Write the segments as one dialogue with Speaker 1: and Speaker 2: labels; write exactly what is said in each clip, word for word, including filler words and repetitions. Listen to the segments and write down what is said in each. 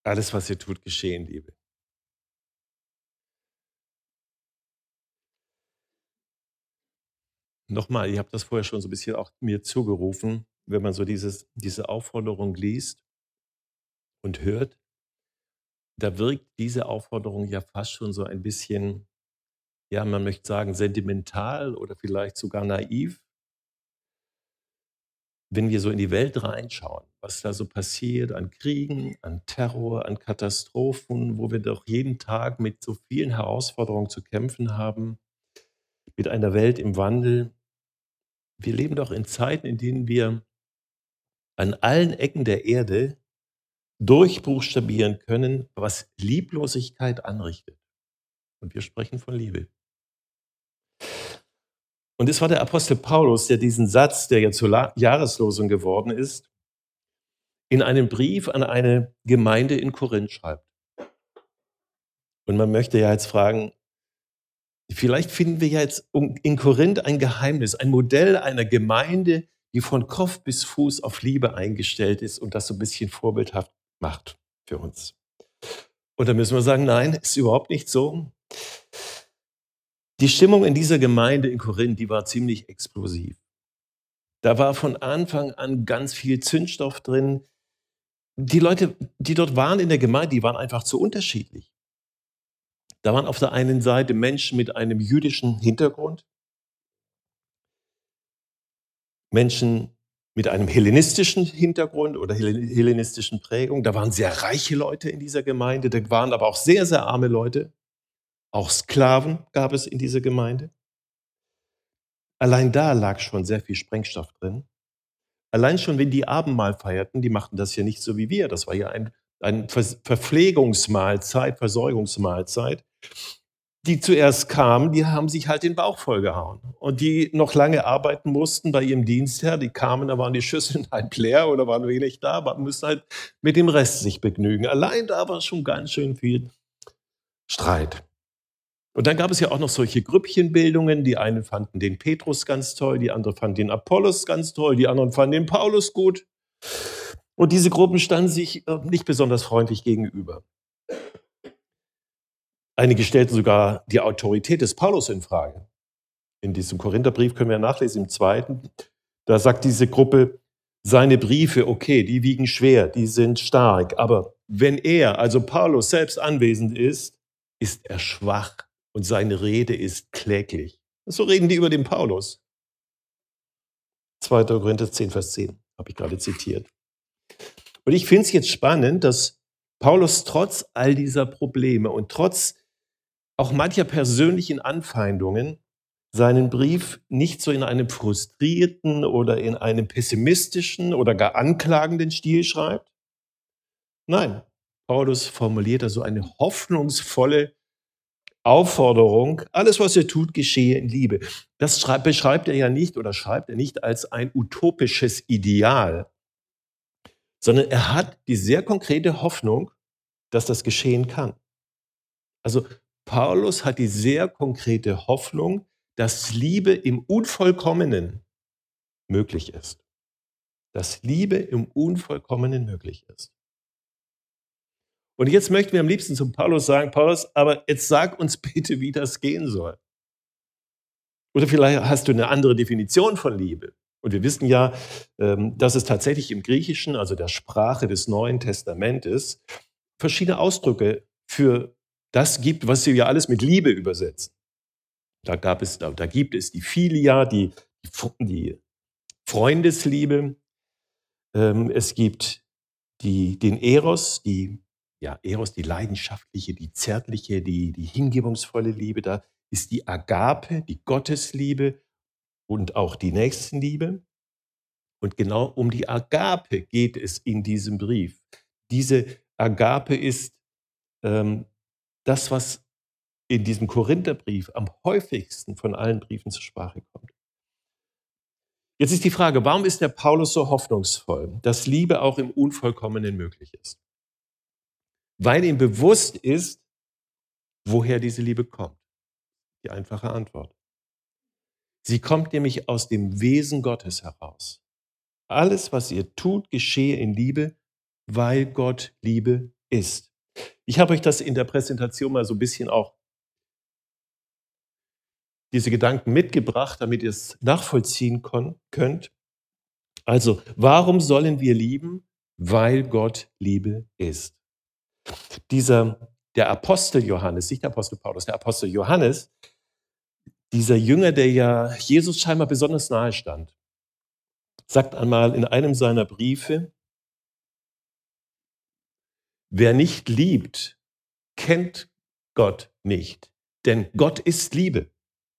Speaker 1: Alles, was ihr tut, geschehe in Liebe. Nochmal, ihr habt das vorher schon so ein bisschen auch mir zugerufen, wenn man so dieses diese Aufforderung liest und hört, da wirkt diese Aufforderung ja fast schon so ein bisschen, ja, man möchte sagen, sentimental oder vielleicht sogar naiv, wenn wir so in die Welt reinschauen, was da so passiert an Kriegen, an Terror, an Katastrophen, wo wir doch jeden Tag mit so vielen Herausforderungen zu kämpfen haben, mit einer Welt im Wandel. Wir leben doch in Zeiten, in denen wir an allen Ecken der Erde durchbuchstabieren können, was Lieblosigkeit anrichtet. Und wir sprechen von Liebe. Und es war der Apostel Paulus, der diesen Satz, der ja zur La Jahreslosung geworden ist, in einem Brief an eine Gemeinde in Korinth schreibt. Und man möchte ja jetzt fragen, vielleicht finden wir ja jetzt in Korinth ein Geheimnis, ein Modell einer Gemeinde, die von Kopf bis Fuß auf Liebe eingestellt ist und das so ein bisschen vorbildhaft macht für uns. Und da müssen wir sagen, nein, ist überhaupt nicht so. Die Stimmung in dieser Gemeinde in Korinth, die war ziemlich explosiv. Da war von Anfang an ganz viel Zündstoff drin. Die Leute, die dort waren in der Gemeinde, die waren einfach zu unterschiedlich. Da waren auf der einen Seite Menschen mit einem jüdischen Hintergrund, Menschen mit einem hellenistischen Hintergrund oder hellenistischen Prägung. Da waren sehr reiche Leute in dieser Gemeinde, da waren aber auch sehr, sehr arme Leute. Auch Sklaven gab es in dieser Gemeinde. Allein da lag schon sehr viel Sprengstoff drin. Allein schon, wenn die Abendmahl feierten, die machten das ja nicht so wie wir. Das war ja ein, eine Verpflegungsmahlzeit, Versorgungsmahlzeit. Die zuerst kamen, die haben sich halt den Bauch vollgehauen. Und die noch lange arbeiten mussten bei ihrem Dienstherr, die kamen, da waren die Schüsseln halb leer oder waren wenig da, aber mussten halt mit dem Rest sich begnügen. Allein da war schon ganz schön viel Streit. Und dann gab es ja auch noch solche Grüppchenbildungen. Die einen fanden den Petrus ganz toll, die anderen fanden den Apollos ganz toll, die anderen fanden den Paulus gut. Und diese Gruppen standen sich äh, nicht besonders freundlich gegenüber. Einige stellten sogar die Autorität des Paulus in Frage. In diesem Korintherbrief können wir nachlesen, im zweiten, da sagt diese Gruppe, seine Briefe, okay, die wiegen schwer, die sind stark, aber wenn er, also Paulus, selbst anwesend ist, ist er schwach. Und seine Rede ist kläglich. So reden die über den Paulus. zweiter Korinther zehn, Vers zehn, habe ich gerade zitiert. Und ich finde es jetzt spannend, dass Paulus trotz all dieser Probleme und trotz auch mancher persönlichen Anfeindungen seinen Brief nicht so in einem frustrierten oder in einem pessimistischen oder gar anklagenden Stil schreibt. Nein, Paulus formuliert da so eine hoffnungsvolle Aufforderung, alles, was er tut, geschehe in Liebe. Das schreibt, beschreibt er ja nicht oder schreibt er nicht als ein utopisches Ideal, sondern er hat die sehr konkrete Hoffnung, dass das geschehen kann. Also Paulus hat die sehr konkrete Hoffnung, dass Liebe im Unvollkommenen möglich ist. Dass Liebe im Unvollkommenen möglich ist. Und jetzt möchten wir am liebsten zum Paulus sagen, Paulus, aber jetzt sag uns bitte, wie das gehen soll. Oder vielleicht hast du eine andere Definition von Liebe. Und wir wissen ja, ähm, dass es tatsächlich im Griechischen, also der Sprache des Neuen Testamentes, verschiedene Ausdrücke für das gibt, was wir ja alles mit Liebe übersetzen. Da, gab es, da, da gibt es die Philia, die, die Freundesliebe. Ähm, es gibt die, den Eros, die, ja, Eros, die leidenschaftliche, die zärtliche, die, die hingebungsvolle Liebe. Da ist die Agape, die Gottesliebe und auch die Nächstenliebe. Und genau um die Agape geht es in diesem Brief. Diese Agape ist ähm, das, was in diesem Korintherbrief am häufigsten von allen Briefen zur Sprache kommt. Jetzt ist die Frage, warum ist der Paulus so hoffnungsvoll, dass Liebe auch im Unvollkommenen möglich ist? Weil ihm bewusst ist, woher diese Liebe kommt. Die einfache Antwort. Sie kommt nämlich aus dem Wesen Gottes heraus. Alles, was ihr tut, geschehe in Liebe, weil Gott Liebe ist. Ich habe euch das in der Präsentation mal so ein bisschen auch diese Gedanken mitgebracht, damit ihr es nachvollziehen kon- könnt. Also, warum sollen wir lieben? Weil Gott Liebe ist. Dieser, der Apostel Johannes, nicht der Apostel Paulus, der Apostel Johannes, dieser Jünger, der ja Jesus scheinbar besonders nahe stand, sagt einmal in einem seiner Briefe, wer nicht liebt, kennt Gott nicht, denn Gott ist Liebe.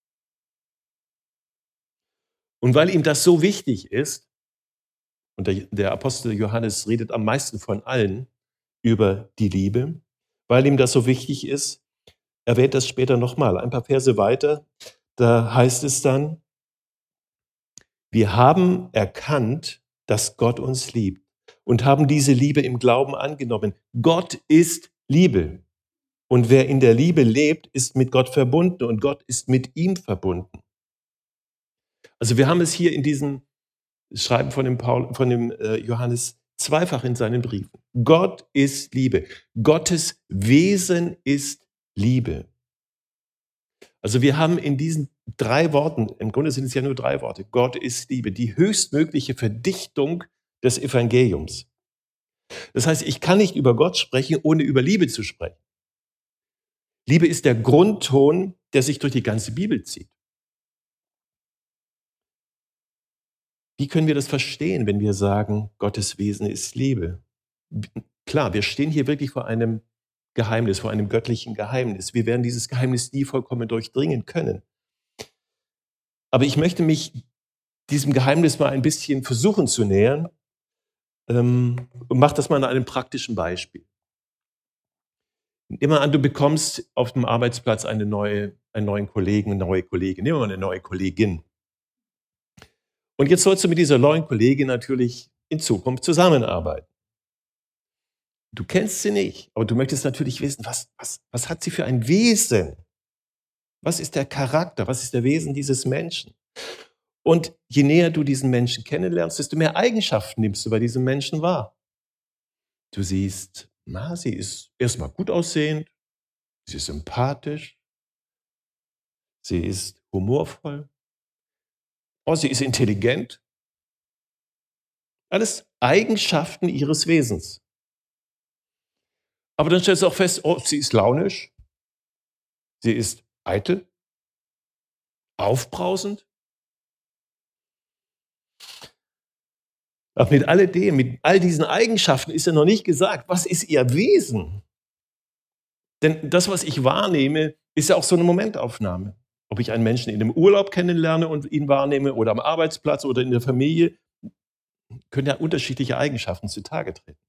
Speaker 1: Und weil ihm das so wichtig ist, und der, der Apostel Johannes redet am meisten von allen über die Liebe, weil ihm das so wichtig ist, erwähnt das später nochmal. Ein paar Verse weiter, da heißt es dann, wir haben erkannt, dass Gott uns liebt und haben diese Liebe im Glauben angenommen. Gott ist Liebe. Und wer in der Liebe lebt, ist mit Gott verbunden und Gott ist mit ihm verbunden. Also wir haben es hier in diesem Schreiben von dem, Paul, von dem äh, Johannes zweifach in seinen Briefen. Gott ist Liebe. Gottes Wesen ist Liebe. Also wir haben in diesen drei Worten, im Grunde sind es ja nur drei Worte, Gott ist Liebe, die höchstmögliche Verdichtung des Evangeliums. Das heißt, ich kann nicht über Gott sprechen, ohne über Liebe zu sprechen. Liebe ist der Grundton, der sich durch die ganze Bibel zieht. Wie können wir das verstehen, wenn wir sagen, Gottes Wesen ist Liebe? Klar, wir stehen hier wirklich vor einem Geheimnis, vor einem göttlichen Geheimnis. Wir werden dieses Geheimnis nie vollkommen durchdringen können. Aber ich möchte mich diesem Geheimnis mal ein bisschen versuchen zu nähern ähm, und mache das mal an einem praktischen Beispiel. Nimm mal an, du bekommst auf dem Arbeitsplatz eine neue, einen neuen Kollegen, eine neue Kollegin. Nehmen wir mal eine neue Kollegin. Und jetzt sollst du mit dieser neuen Kollegin natürlich in Zukunft zusammenarbeiten. Du kennst sie nicht, aber du möchtest natürlich wissen, was, was, was hat sie für ein Wesen? Was ist der Charakter? Was ist der Wesen dieses Menschen? Und je näher du diesen Menschen kennenlernst, desto mehr Eigenschaften nimmst du bei diesem Menschen wahr. Du siehst, na, sie ist erstmal gut aussehend, sie ist sympathisch, sie ist humorvoll, oh, sie ist intelligent. Alles Eigenschaften ihres Wesens. Aber dann stellst du auch fest, oh, sie ist launisch, sie ist eitel, aufbrausend. Aber mit alledem, mit all diesen Eigenschaften ist ja noch nicht gesagt, was ist ihr Wesen? Denn das, was ich wahrnehme, ist ja auch so eine Momentaufnahme. Ob ich einen Menschen in einem Urlaub kennenlerne und ihn wahrnehme oder am Arbeitsplatz oder in der Familie, können ja unterschiedliche Eigenschaften zutage treten.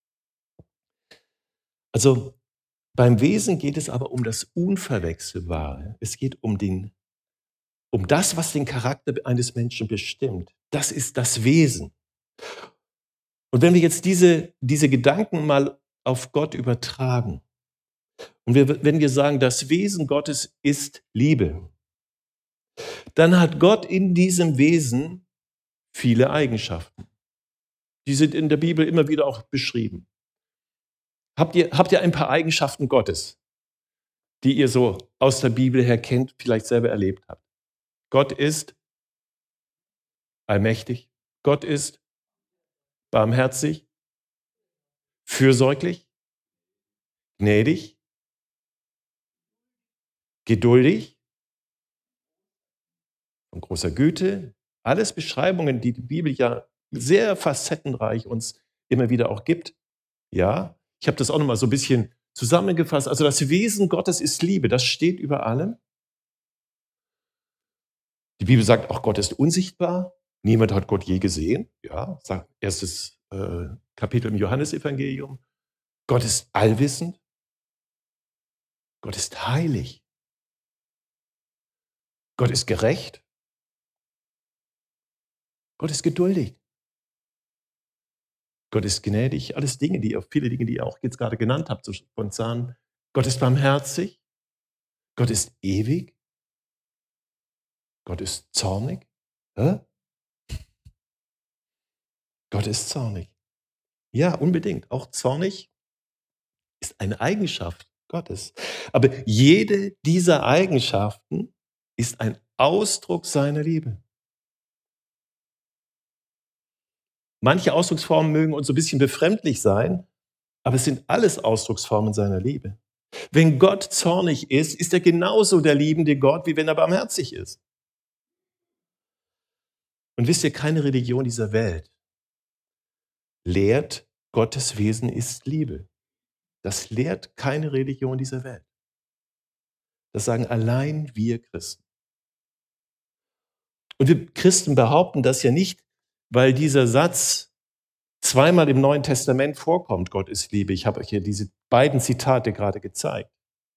Speaker 1: Also beim Wesen geht es aber um das Unverwechselbare. Es geht um, den, um das, was den Charakter eines Menschen bestimmt. Das ist das Wesen. Und wenn wir jetzt diese, diese Gedanken mal auf Gott übertragen und wir, wenn wir sagen, das Wesen Gottes ist Liebe, dann hat Gott in diesem Wesen viele Eigenschaften. Die sind in der Bibel immer wieder auch beschrieben. Habt ihr, habt ihr ein paar Eigenschaften Gottes, die ihr so aus der Bibel her kennt, vielleicht selber erlebt habt? Gott ist allmächtig. Gott ist barmherzig, fürsorglich, gnädig, geduldig, von großer Güte. Alles Beschreibungen, die die Bibel ja sehr facettenreich uns immer wieder auch gibt. Ja, ich habe das auch nochmal so ein bisschen zusammengefasst. Also das Wesen Gottes ist Liebe, das steht über allem. Die Bibel sagt auch, Gott ist unsichtbar. Niemand hat Gott je gesehen. Ja, sagt erstes äh, Kapitel im Johannesevangelium. Gott ist allwissend. Gott ist heilig. Gott ist gerecht. Gott ist geduldig. Gott ist gnädig. Alles Dinge, die auch viele Dinge, die ihr auch jetzt gerade genannt habt, so spontan. Gott ist barmherzig. Gott ist ewig. Gott ist zornig. Hä? Gott ist zornig. Ja, unbedingt. Auch zornig. ist eine Eigenschaft Gottes. Aber jede dieser Eigenschaften ist ein Ausdruck seiner Liebe. Manche Ausdrucksformen mögen uns so ein bisschen befremdlich sein, aber es sind alles Ausdrucksformen seiner Liebe. Wenn Gott zornig ist, ist er genauso der liebende Gott, wie wenn er barmherzig ist. Und wisst ihr, keine Religion dieser Welt lehrt, Gottes Wesen ist Liebe. Das lehrt keine Religion dieser Welt. Das sagen allein wir Christen. Und wir Christen behaupten das ja nicht, weil dieser Satz zweimal im Neuen Testament vorkommt, Gott ist Liebe. Ich habe euch hier diese beiden Zitate gerade gezeigt.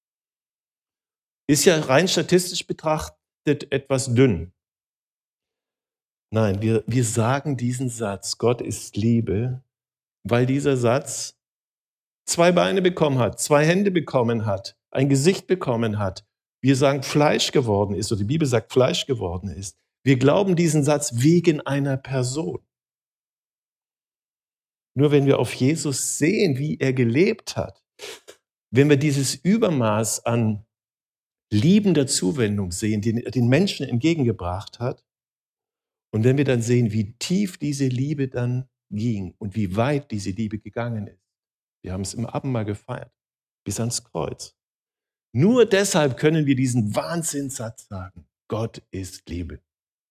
Speaker 1: Ist ja rein statistisch betrachtet etwas dünn. Nein, wir, wir sagen diesen Satz, Gott ist Liebe, weil dieser Satz zwei Beine bekommen hat, zwei Hände bekommen hat, ein Gesicht bekommen hat. Wir sagen, Fleisch geworden ist, oder die Bibel sagt, Fleisch geworden ist. Wir glauben diesen Satz wegen einer Person. Nur wenn wir auf Jesus sehen, wie er gelebt hat, wenn wir dieses Übermaß an liebender Zuwendung sehen, den er den Menschen entgegengebracht hat, und wenn wir dann sehen, wie tief diese Liebe dann ging und wie weit diese Liebe gegangen ist. Wir haben es im Abendmahl gefeiert, bis ans Kreuz. Nur deshalb können wir diesen Wahnsinnssatz sagen, Gott ist Liebe.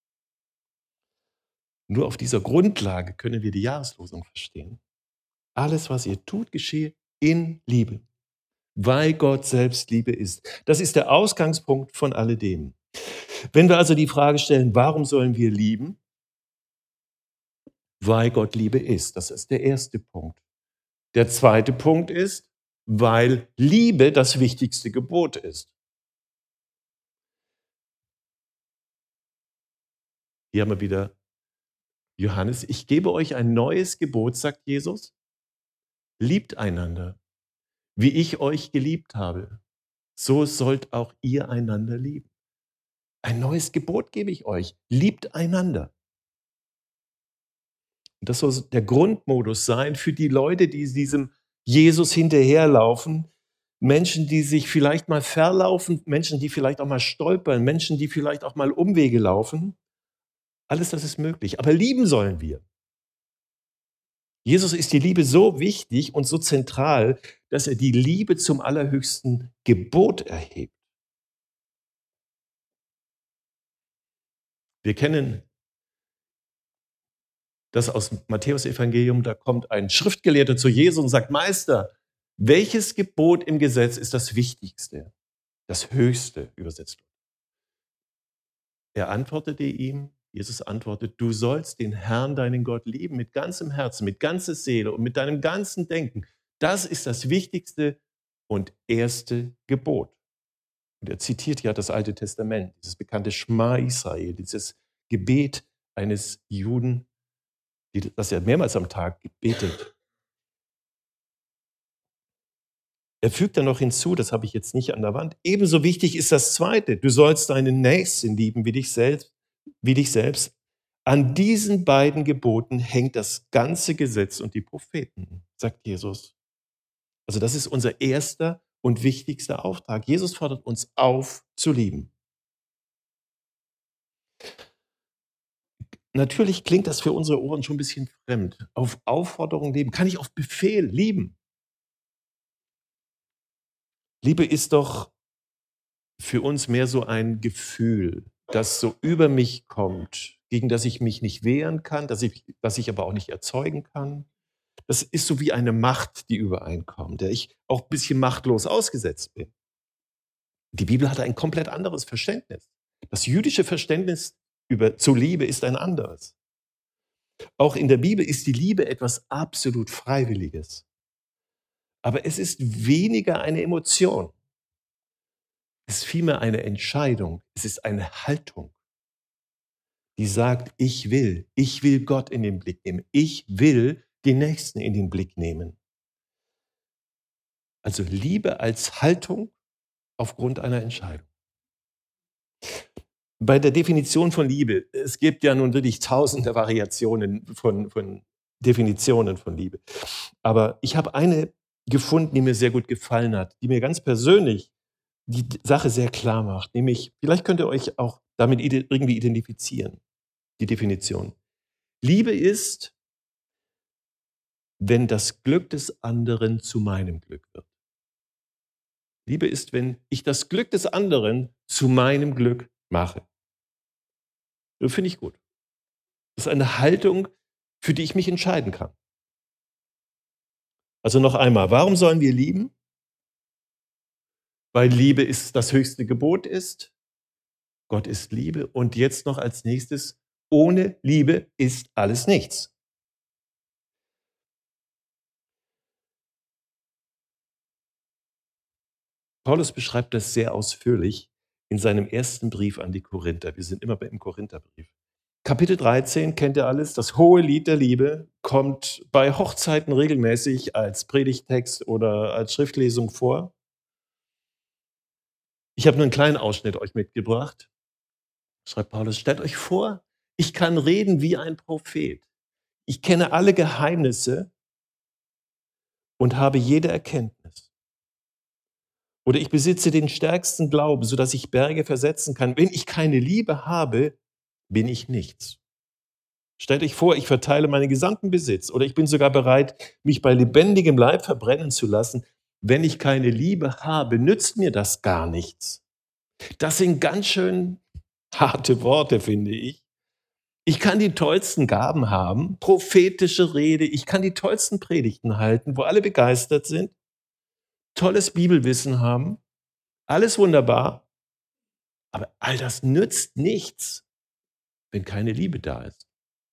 Speaker 1: Nur auf dieser Grundlage können wir die Jahreslosung verstehen. Alles, was ihr tut, geschehe in Liebe, weil Gott selbst Liebe ist. Das ist der Ausgangspunkt von alledem. Wenn wir also die Frage stellen, warum sollen wir lieben? Weil Gott Liebe ist. Das ist der erste Punkt. Der zweite Punkt ist, weil Liebe das wichtigste Gebot ist. Hier haben wir wieder Johannes. Ich gebe euch ein neues Gebot, sagt Jesus. Liebt einander, wie ich euch geliebt habe. So sollt auch ihr einander lieben. Ein neues Gebot gebe ich euch. Liebt einander. Und das soll der Grundmodus sein für die Leute, die diesem Jesus hinterherlaufen. Menschen, die sich vielleicht mal verlaufen, Menschen, die vielleicht auch mal stolpern, Menschen, die vielleicht auch mal Umwege laufen. Alles das ist möglich. Aber lieben sollen wir. Jesus ist die Liebe so wichtig und so zentral, dass er die Liebe zum allerhöchsten Gebot erhebt. Wir kennen das aus dem Matthäus-Evangelium, da kommt ein Schriftgelehrter zu Jesus und sagt, Meister, welches Gebot im Gesetz ist das Wichtigste, das Höchste übersetzt? Er antwortete ihm, Jesus antwortet, du sollst den Herrn, deinen Gott, lieben mit ganzem Herzen, mit ganzer Seele und mit deinem ganzen Denken. Das ist das wichtigste und erste Gebot. Und er zitiert ja das Alte Testament, dieses bekannte Schma Israel, dieses Gebet eines Juden, das er mehrmals am Tag betet. Er fügt dann noch hinzu, das habe ich jetzt nicht an der Wand, ebenso wichtig ist das Zweite, du sollst deinen Nächsten lieben wie dich selbst. Wie dich selbst. An diesen beiden Geboten hängt das ganze Gesetz und die Propheten, sagt Jesus. Also das ist unser erster und wichtigster Auftrag. Jesus fordert uns auf, zu lieben. Natürlich klingt das für unsere Ohren schon ein bisschen fremd. Auf Aufforderung leben. Kann ich auf Befehl lieben? Liebe ist doch für uns mehr so ein Gefühl, das so über mich kommt, gegen das ich mich nicht wehren kann, das ich, das ich aber auch nicht erzeugen kann. Das ist so wie eine Macht, die übereinkommt, der ich auch ein bisschen machtlos ausgesetzt bin. Die Bibel hat ein komplett anderes Verständnis. Das jüdische Verständnis über, zur Liebe ist ein anderes. Auch in der Bibel ist die Liebe etwas absolut Freiwilliges. Aber es ist weniger eine Emotion. Es ist vielmehr eine Entscheidung. Es ist eine Haltung, die sagt, ich will, ich will Gott in den Blick nehmen. Ich will den Nächsten in den Blick nehmen. Also Liebe als Haltung aufgrund einer Entscheidung. Bei der Definition von Liebe, es gibt ja nun wirklich tausende Variationen von, von Definitionen von Liebe. Aber ich habe eine gefunden, die mir sehr gut gefallen hat, die mir ganz persönlich die Sache sehr klar macht. Nämlich, vielleicht könnt ihr euch auch damit irgendwie identifizieren, die Definition. Liebe ist, wenn das Glück des anderen zu meinem Glück wird. Liebe ist, wenn ich das Glück des anderen zu meinem Glück mache. Das finde ich gut. Das ist eine Haltung, für die ich mich entscheiden kann. Also noch einmal, warum sollen wir lieben? Weil Liebe ist das höchste Gebot ist. Gott ist Liebe. Und jetzt noch als nächstes, ohne Liebe ist alles nichts. Paulus beschreibt das sehr ausführlich in seinem ersten Brief an die Korinther. Wir sind immer im Korintherbrief. Kapitel dreizehn, kennt ihr alles? Das hohe Lied der Liebe kommt bei Hochzeiten regelmäßig als Predigtext oder als Schriftlesung vor. Ich habe nur einen kleinen Ausschnitt euch mitgebracht. Schreibt Paulus, stellt euch vor, ich kann reden wie ein Prophet. Ich kenne alle Geheimnisse und habe jede Erkenntnis. Oder ich besitze den stärksten Glauben, sodass ich Berge versetzen kann. Wenn ich keine Liebe habe, bin ich nichts. Stellt euch vor, ich verteile meinen gesamten Besitz oder ich bin sogar bereit, mich bei lebendigem Leib verbrennen zu lassen. Wenn ich keine Liebe habe, nützt mir das gar nichts. Das sind ganz schön harte Worte, finde ich. Ich kann die tollsten Gaben haben, prophetische Rede, ich kann die tollsten Predigten halten, wo alle begeistert sind, tolles Bibelwissen haben, alles wunderbar, aber all das nützt nichts, wenn keine Liebe da ist.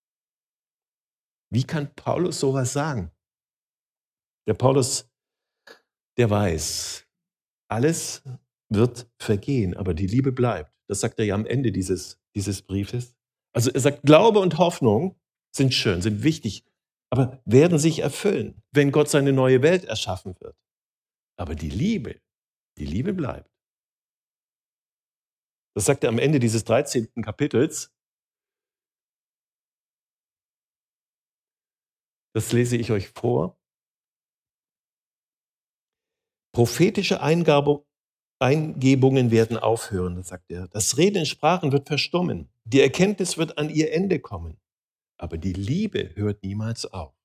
Speaker 1: Wie kann Paulus sowas sagen? Der Paulus, der weiß, alles wird vergehen, aber die Liebe bleibt. Das sagt er ja am Ende dieses, dieses Briefes. Also er sagt, Glaube und Hoffnung sind schön, sind wichtig, aber werden sich erfüllen, wenn Gott seine neue Welt erschaffen wird. Aber die Liebe, die Liebe bleibt. Das sagt er am Ende dieses dreizehnten Kapitels. Das lese ich euch vor. Prophetische Eingabe, Eingebungen werden aufhören, sagt er. Das Reden in Sprachen wird verstummen. Die Erkenntnis wird an ihr Ende kommen. Aber die Liebe hört niemals auf.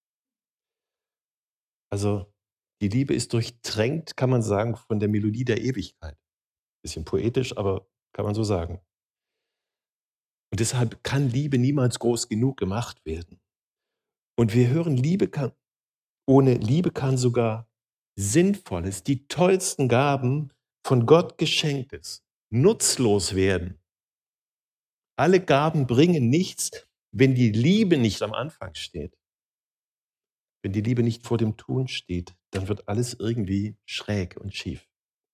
Speaker 1: Also die Liebe ist durchtränkt, kann man sagen, von der Melodie der Ewigkeit. Bisschen poetisch, aber kann man so sagen. Und deshalb kann Liebe niemals groß genug gemacht werden. Und wir hören, Liebe kann, ohne Liebe kann sogar Sinnvolles, die tollsten Gaben von Gott geschenktes, nutzlos werden. Alle Gaben bringen nichts, wenn die Liebe nicht am Anfang steht. Wenn die Liebe nicht vor dem Tun steht, dann wird alles irgendwie schräg und schief.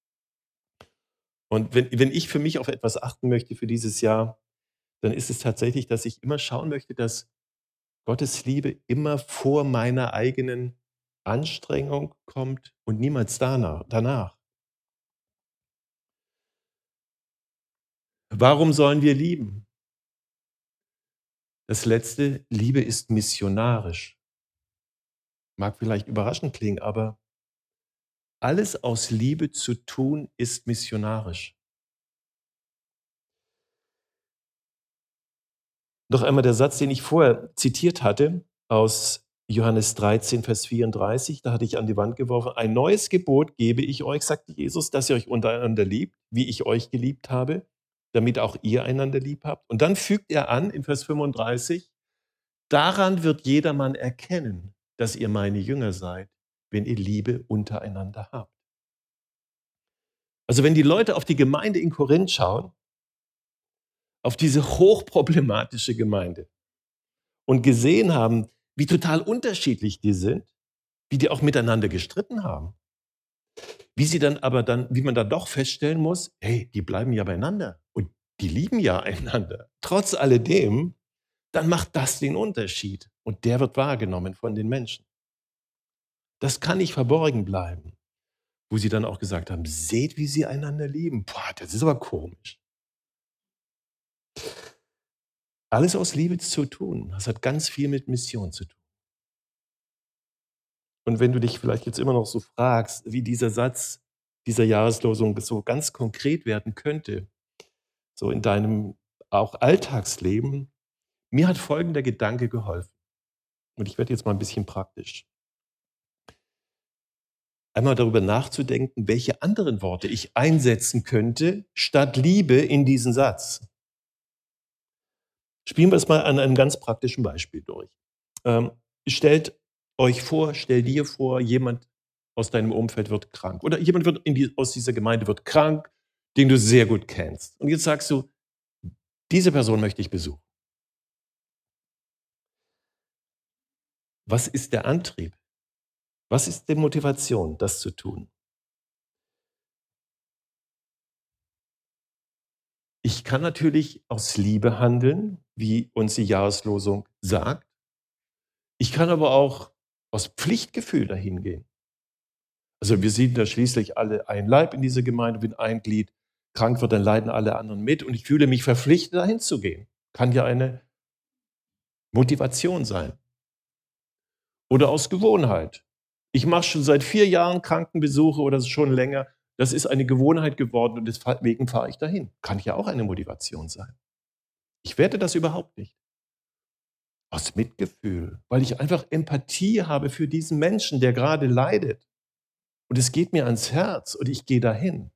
Speaker 1: Und wenn, wenn ich für mich auf etwas achten möchte für dieses Jahr, dann ist es tatsächlich, dass ich immer schauen möchte, dass Gottes Liebe immer vor meiner eigenen Anstrengung kommt und niemals danach. danach. Warum sollen wir lieben? Das letzte, Liebe ist missionarisch. Mag vielleicht überraschend klingen, aber alles aus Liebe zu tun ist missionarisch. Noch einmal der Satz, den ich vorher zitiert hatte, aus Johannes dreizehn, Vers vierunddreißig, da hatte ich an die Wand geworfen, ein neues Gebot gebe ich euch, sagte Jesus, dass ihr euch untereinander liebt, wie ich euch geliebt habe, damit auch ihr einander lieb habt. Und dann fügt er an in Vers fünfunddreißig, daran wird jedermann erkennen, dass ihr meine Jünger seid, wenn ihr Liebe untereinander habt. Also wenn die Leute auf die Gemeinde in Korinth schauen, auf diese hochproblematische Gemeinde und gesehen haben, wie total unterschiedlich die sind, wie die auch miteinander gestritten haben, wie sie dann aber dann, wie man dann doch feststellen muss, hey, die bleiben ja beieinander und die lieben ja einander. Trotz alledem, dann macht das den Unterschied und der wird wahrgenommen von den Menschen. Das kann nicht verborgen bleiben, wo sie dann auch gesagt haben, seht, wie sie einander lieben. Boah, das ist aber komisch. Alles aus Liebe zu tun, das hat ganz viel mit Mission zu tun. Und wenn du dich vielleicht jetzt immer noch so fragst, wie dieser Satz dieser Jahreslosung so ganz konkret werden könnte, so in deinem auch Alltagsleben, mir hat folgender Gedanke geholfen. Und ich werde jetzt mal ein bisschen praktisch. Einmal darüber nachzudenken, welche anderen Worte ich einsetzen könnte statt Liebe in diesen Satz. Spielen wir es mal an einem ganz praktischen Beispiel durch. Ähm, stellt euch vor, stell dir vor, jemand aus deinem Umfeld wird krank oder jemand wird in die, aus dieser Gemeinde wird krank, den du sehr gut kennst. Und jetzt sagst du, diese Person möchte ich besuchen. Was ist der Antrieb? Was ist die Motivation, das zu tun? Ich kann natürlich aus Liebe handeln, wie uns die Jahreslosung sagt. Ich kann aber auch aus Pflichtgefühl dahin gehen. Also wir sind da schließlich alle ein Leib in dieser Gemeinde, bin ein Glied. Krank wird, dann leiden alle anderen mit und ich fühle mich verpflichtet, dahin zu gehen. Kann ja eine Motivation sein. Oder aus Gewohnheit. Ich mache schon seit vier Jahren Krankenbesuche oder schon länger. Das ist eine Gewohnheit geworden und deswegen fahre ich dahin. Kann ja auch eine Motivation sein. Ich werte das überhaupt nicht. Aus Mitgefühl, weil ich einfach Empathie habe für diesen Menschen, der gerade leidet. Und es geht mir ans Herz und ich gehe dahin.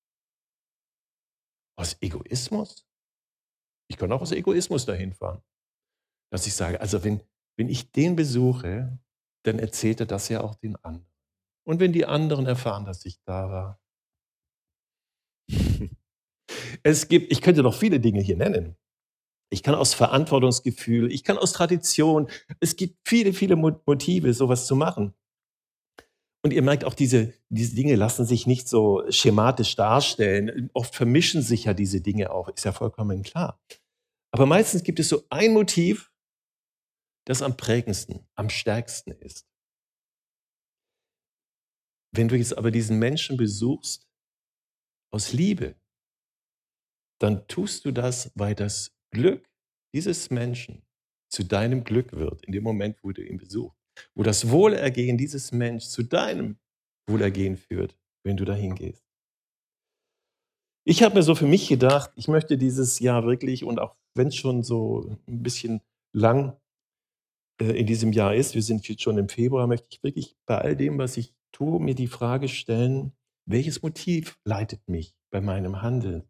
Speaker 1: Aus Egoismus? Ich kann auch aus Egoismus dahin fahren. Dass ich sage, also wenn, wenn ich den besuche, dann erzählt er das ja auch den anderen. Und wenn die anderen erfahren, dass ich da war. Es gibt, ich könnte noch viele Dinge hier nennen. Ich kann aus Verantwortungsgefühl, ich kann aus Tradition. Es gibt viele, viele Motive, sowas zu machen. Und ihr merkt auch, diese, diese Dinge lassen sich nicht so schematisch darstellen. Oft vermischen sich ja diese Dinge auch, ist ja vollkommen klar. Aber meistens gibt es so ein Motiv, das am prägendsten, am stärksten ist. Wenn du jetzt aber diesen Menschen besuchst aus Liebe, dann tust du das, weil das Glück dieses Menschen zu deinem Glück wird, in dem Moment, wo du ihn besuchst. Wo das Wohlergehen dieses Menschen zu deinem Wohlergehen führt, wenn du dahin gehst. Ich habe mir so für mich gedacht, ich möchte dieses Jahr wirklich, und auch wenn es schon so ein bisschen lang äh, in diesem Jahr ist, wir sind jetzt schon im Februar, möchte ich wirklich bei all dem, was ich tue, mir die Frage stellen, welches Motiv leitet mich bei meinem Handeln?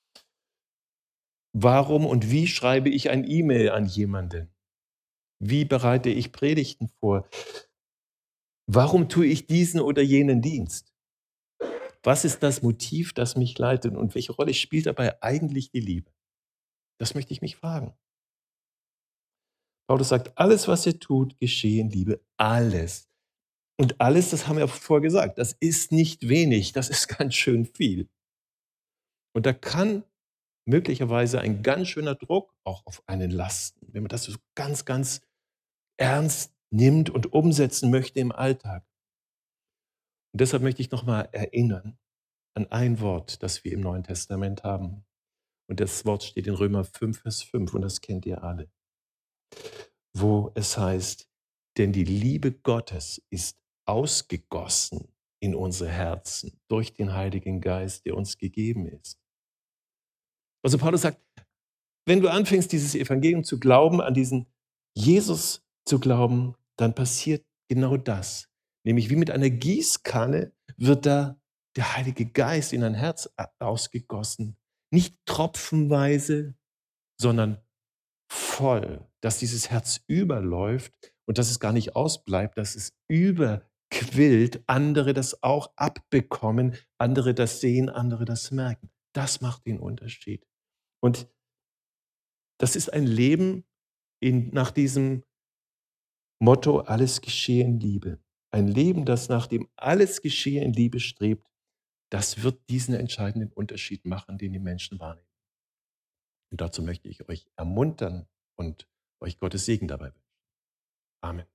Speaker 1: Warum und wie schreibe ich ein E-Mail an jemanden? Wie bereite ich Predigten vor? Warum tue ich diesen oder jenen Dienst? Was ist das Motiv, das mich leitet und welche Rolle spielt dabei eigentlich die Liebe? Das möchte ich mich fragen. Paulus sagt, alles, was ihr tut, geschehe in Liebe. Alles. Und alles, das haben wir vorher gesagt, das ist nicht wenig, das ist ganz schön viel. Und da kann möglicherweise ein ganz schöner Druck auch auf einen lasten, wenn man das so ganz, ganz ernst nimmt und umsetzen möchte im Alltag. Und deshalb möchte ich nochmal erinnern an ein Wort, das wir im Neuen Testament haben. Und das Wort steht in Römer fünf, Vers fünf, und das kennt ihr alle, wo es heißt, denn die Liebe Gottes ist ausgegossen in unsere Herzen durch den Heiligen Geist, der uns gegeben ist. Also Paulus sagt, wenn du anfängst, dieses Evangelium zu glauben, an diesen Jesus zu glauben, dann passiert genau das. Nämlich wie mit einer Gießkanne wird da der Heilige Geist in dein Herz ausgegossen. Nicht tropfenweise, sondern voll, dass dieses Herz überläuft und dass es gar nicht ausbleibt, dass es überquillt, andere das auch abbekommen, andere das sehen, andere das merken. Das macht den Unterschied. Und das ist ein Leben in, nach diesem Motto, alles geschehe in Liebe. Ein Leben, das nach dem alles geschehe in Liebe strebt, das wird diesen entscheidenden Unterschied machen, den die Menschen wahrnehmen. Und dazu möchte ich euch ermuntern und euch Gottes Segen dabei wünschen. Amen.